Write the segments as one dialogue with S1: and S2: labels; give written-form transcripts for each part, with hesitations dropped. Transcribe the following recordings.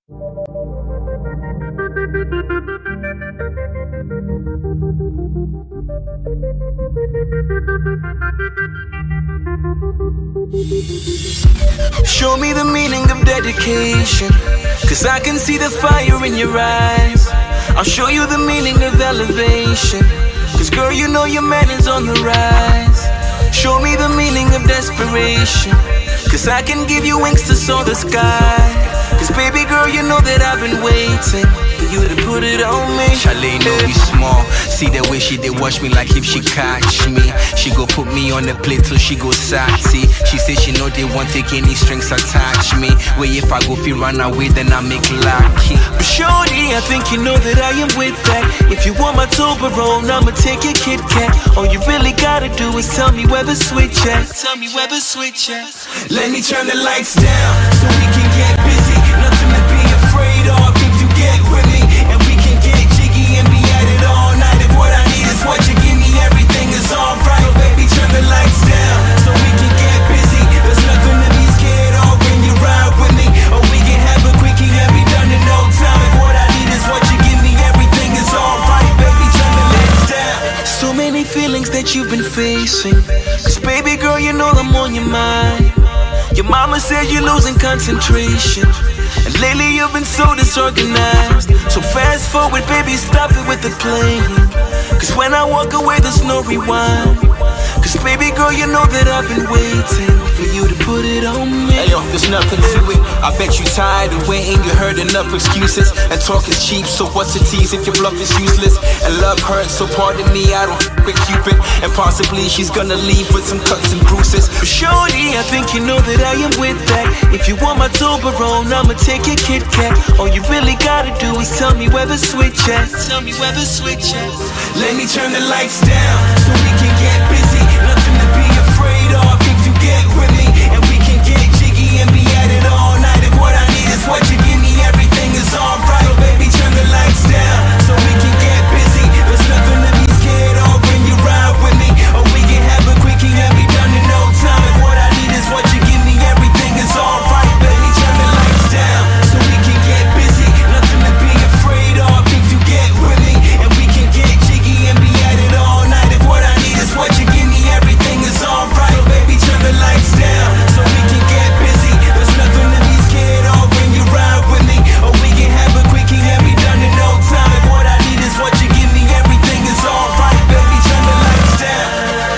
S1: Show me the meaning of dedication, 'cause I can see the fire in your eyes. I'll show you the meaning of elevation, 'cause girl, you know your man is on the rise. Show me the meaning of desperation, 'cause I can give you wings to soar the sky. 'Cause baby girl, you know that I've been waiting for you to put it on me.
S2: Chalet know we small. See the way she did watch me like if she catch me. She go put me on the plate till she go sassy. She say she know they won't take any strings attach me. Wait, if I go feel run away, then I make lucky.
S1: But shorty, I think you know that I am with that. If you want my Toblerone, I'ma take your Kit Kat. All you really gotta do is tell me where the switch at. Tell me where the switch at.
S3: Let me turn the lights down so we can get busy. Nothing to be afraid of if you get with me. And we can get jiggy and be at it all night. If what I need is what you give me, everything is alright. So baby, turn the lights down so we can get busy. There's nothing to be scared of when you ride with me. Or we can have a quickie and be done in no time. If what I need is what you give me, everything is alright. Baby, turn the lights down.
S1: So many feelings that you've been facing, 'cause baby girl, you know I'm on your mind. Your mama said you're losing concentration, and lately you've been so disorganized. So fast forward, baby, stop it with the playing, 'cause when I walk away, there's no rewind. 'Cause baby girl, you know that I've been waiting for you to put it on me.
S2: Hey yo, there's nothing to it. I bet you tired of waiting. You heard enough excuses, and talk is cheap. So what's the tease if your bluff is useless? And love hurts, so pardon me, I don't f with Cupid. And possibly she's gonna leave with some cuts and bruises.
S1: But shorty, I think you know that I am with that. If you want my Toblerone, I'ma take your Kit Kat. All you really gotta do is tell me where the switch at. Tell me where the switch at.
S3: Let me turn the lights down so we can get busy. Nothing to be afraid of if you get with me. And we can get jiggy and be at it all night. If what I need is what you give me, everything is alright. So baby, turn the lights down so we can get busy. There's nothing to be scared of when you ride with me. Or we can have a quickie and be done in no time. If what I need is what you give me, everything is alright. Baby, turn the lights down so we can get busy. Nothing to be afraid of if you get with me. And we can get jiggy and be at it all night. If what I need is what you give me, everything is alright. So baby, turn the lights down so we can get busy. There's nothing to be scared of when you ride with me. Or we can have a quickie and be done in no time. If what I need is what you give me, everything is alright. Baby, turn the lights down.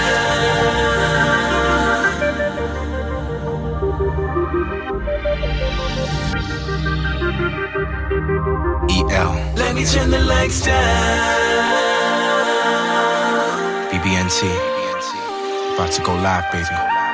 S2: EL,
S1: Let me turn the lights down.
S2: BBNT, about to go live, baby.